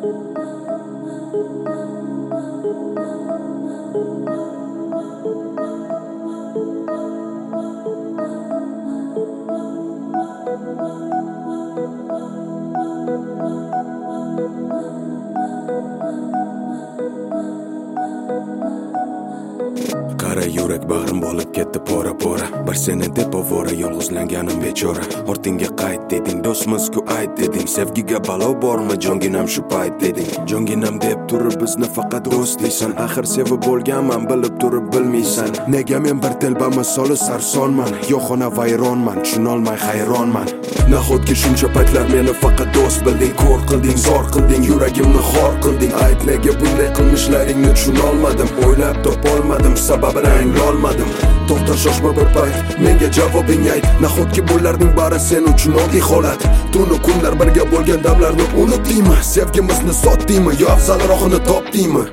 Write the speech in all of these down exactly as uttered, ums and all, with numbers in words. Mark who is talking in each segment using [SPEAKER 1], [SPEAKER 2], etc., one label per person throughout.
[SPEAKER 1] Qara yurak bag'rim bo'lib ketdi pora-pora. Bir seni deb ovora yolg'izlanganim bechora. Ortingga qayt deding, do'stmiz-ku ayt deding. Sevgiga balo bormi, jonginam shu payt deding. Jonginam deb turib bizni faqat do'st deysan. Axir sevib bo'lganman, bilib turib bilmaysan. Nega men bir telba misoli sarsonman, yo'qona vayronman, tushunolmay hayronman. Nahotki shuncha paytlar meni faqat do'st bilding, ko'r qilding, zor qilding, yuragimni xor qilding. Ayt nega bunday qilmishlaringni tushunolmadim, o'ylab topolmadim, sababini anglolmadim. To'xta shoshma bir payt, menga javobing ayt. Nahotki bularning bari sen uchun oddiy holat. Tunu kunlar birga bo'lgan damlarni unutdingmi? Sevgimizni sotdingmi yo afzalroqini topdingmi?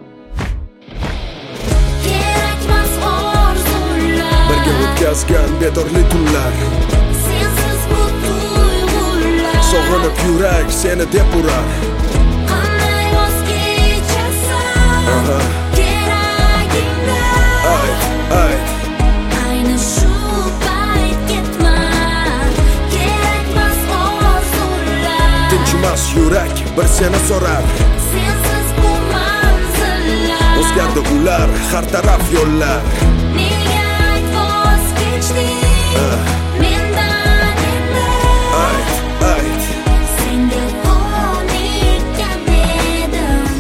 [SPEAKER 2] Kerakmas orzular,
[SPEAKER 1] Birga o'tkazgan bedorli tunlar,
[SPEAKER 2] sensiz bu tuyg'ular.
[SPEAKER 1] sog'inib yurak seni deb urar.
[SPEAKER 2] Qanday voz kechasan
[SPEAKER 1] Aha.
[SPEAKER 2] keragingdan.
[SPEAKER 1] Ayt, ayt.
[SPEAKER 2] Ayni shu payt ketma, kerakmas orzular.
[SPEAKER 1] Tinchimas yurak bir seni so'rar.
[SPEAKER 2] Sensiz bu manzillar,
[SPEAKER 1] O'zgardi ular, har taraf yo'llar.
[SPEAKER 2] nega voz kechding mendan endi?
[SPEAKER 1] Ayt, ayt.
[SPEAKER 2] Senga ko'nikkan edim.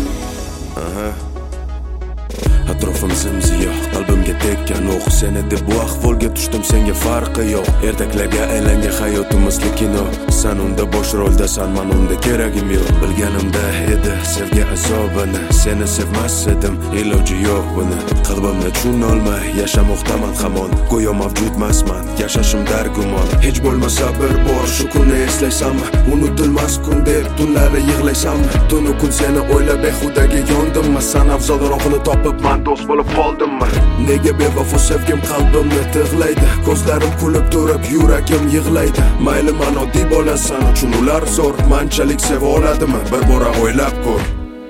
[SPEAKER 1] Atrofim zimziyo, qalbimga tekkan o'q. Seni deb bu ahvolga tushdim, senga farqi yo'q. Ertaklarga aylangan hayotimizli kino. Sen unda bosh roldasan, men unda keragim yo'q. Bilganimda edi sevgi azobini, seni sevmas edim, iloji yo'q buni. Qalbimni tushunolmay yashamoqdaman hamon, go'yo mavjudmasman, yashashim dargumon. Hech bo'lmasa bir bor shu kunni eslaysanmi? Unutilmas kun deb tunlari yig'laysanmi? Tunu kun seni o'ylab behudaga yondimmi? San afzalroqini topib man do'st bo'lib qoldimmi? Nega bevafo sevgim qalbimni tig'laydi? Ko'zlarim kulib turib yuragim yig'laydi. Mayli man oddiy bo'lasan uchun ular zo'r, manchalik seva oladimi? Bir bora o'ylab ko'r.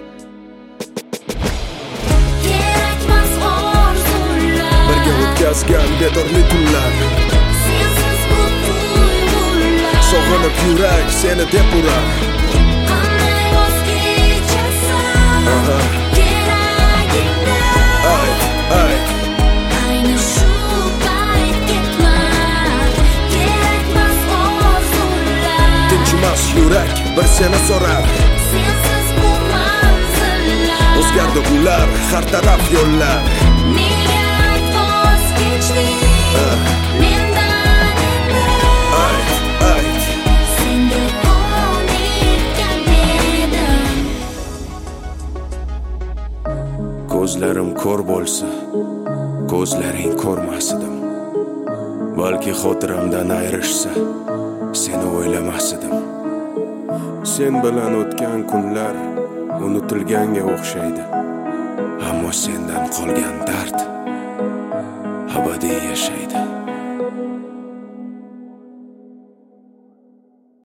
[SPEAKER 2] Kerakmas orzular,
[SPEAKER 1] Birga o'tkazgan bedorli tunlar,
[SPEAKER 2] sensiz bu tuyg'ular.
[SPEAKER 1] sog'inib yurak seni deb urar.
[SPEAKER 2] Qanday voz kechasan
[SPEAKER 1] Aha.
[SPEAKER 2] keragingdan.
[SPEAKER 1] Ayt, ayt.
[SPEAKER 2] Ayni shu payt ketma, kerakmas orzular.
[SPEAKER 1] Tinchimas yurak bir seni so'rar.
[SPEAKER 2] Sensiz bu manzillar,
[SPEAKER 1] O'zgardi ular, har taraf yo'llar.
[SPEAKER 2] nega voz kechding mendan endi?
[SPEAKER 1] Ayt, ayt.
[SPEAKER 2] Senga ko'nikkan edim.
[SPEAKER 1] Ko'zlarim ko'r bo'lsa, ko'zlaring ko'rmas edim. Balki xotiramdan ayrishsa, seni o'ylamas edim. Sen bilan o'tgan kunlar unutilganga o'xshaydi. Ammo sendan qolgan dard abadiy yashaydi.